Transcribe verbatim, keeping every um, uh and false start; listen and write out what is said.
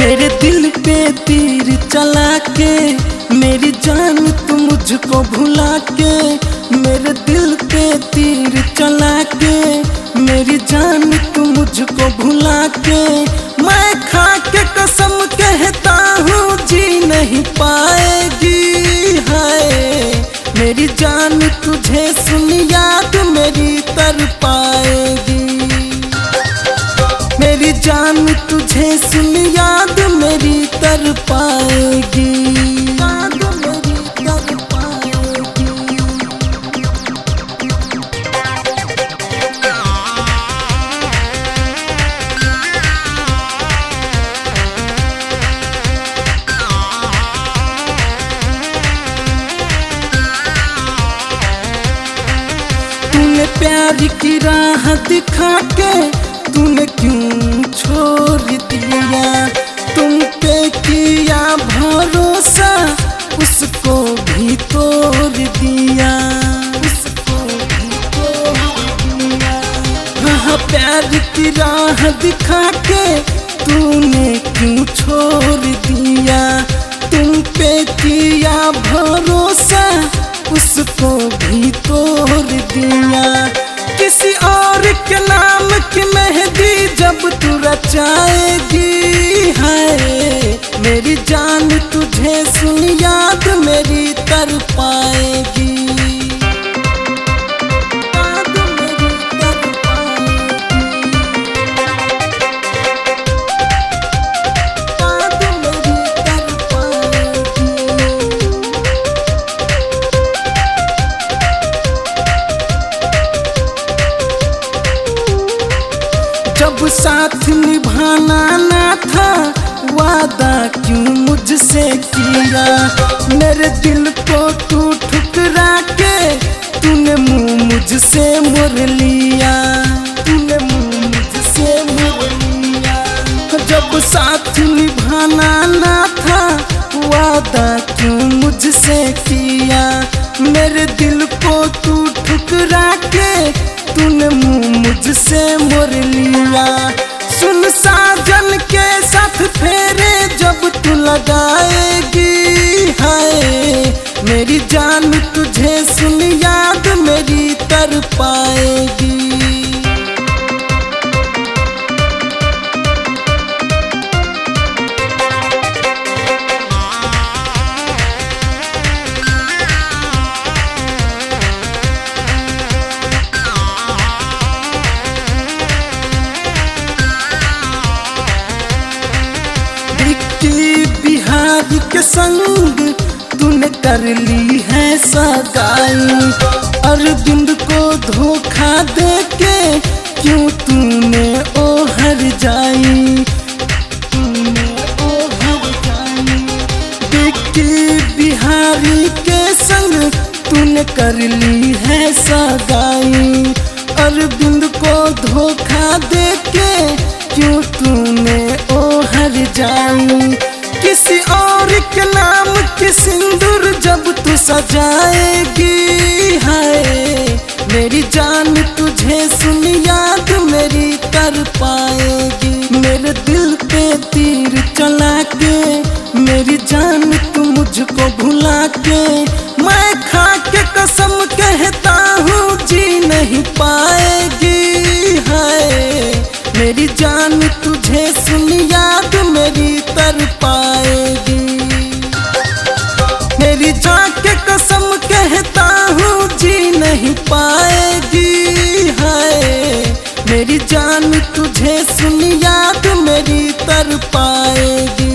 मेरे दिल पे तीर चला के मेरी जान तू मुझको भुला के, मेरे दिल पे तीर चला के मेरी जान तू मुझको भुला के, मैं खा के कसम कहता हूँ जी नहीं पाएगी। हाय मेरी जान तुझे सुन याद मेरी तर पाएगी, मेरी जान तुझे सुन याद मेरी तर पाएगी, याद मेरी तर पाएगी। तूने प्यार की राह दिखा के तूने क्यों छोड़ दिया, तुम पे किया भरोसा उसको भी तोड़ दिया, उसको भी तोड़ दिया। हाँ प्यार की राह दिखा के तूने क्यों छोड़ दिया, तुम पे किया भरोसा उसको भी तोड़ दिया। किसी और के नाम की मेहंदी जब तू रचाएगी, हाय मेरी जान तुझे सुन याद मेरी तर पाएगी, याद मेरी तर पाएगी, याद मेरी तर पाएगी। जब साथ निभाना ना था वादा क्यों मुझसे किया, मेरे दिल को तू ठुकरा के तूने मुंह मुझसे मोड़ लिया, तूने मुंह मुझसे मोड़ लिया। जब साथ निभाना ना था वादा क्यों मुझसे किया, मेरे दिल को तू ठुकरा के तूने मुंह मुझसे मोड़ लिया। सुन साजन के साथ फेरे जब तू लगाएगी, हाय मेरी जान तुझे सुन याद मेरी तर पाएगी। बिहारी के संग तूने कर ली है सगाई, अरविंद को धोखा दे के क्यों तूने ओहर जाई, तूने ओहर जाई। बिक्की बिहारी के संग तूने कर ली है सगाई, अरविंद को धोखा दे के क्यों तूने ओहर जाई। किसी और के नाम की सिंदूर जब तू सजाएगी, हाय मेरी जान तुझे सुन याद मेरी तर पाएगी, मेरे दिल पे तीर चला के मेरी जान तू मुझको भुला के, मैं खा के कसम कहता हूँ जी नहीं पाएगी। हाय मेरी जान तुझे सुन याद मेरी तर पाएगी, मेरी जान के कसम कहता हूँ जी नहीं पाएगी। हाय मेरी जान तुझे सुन याद मेरी तर पाएगी।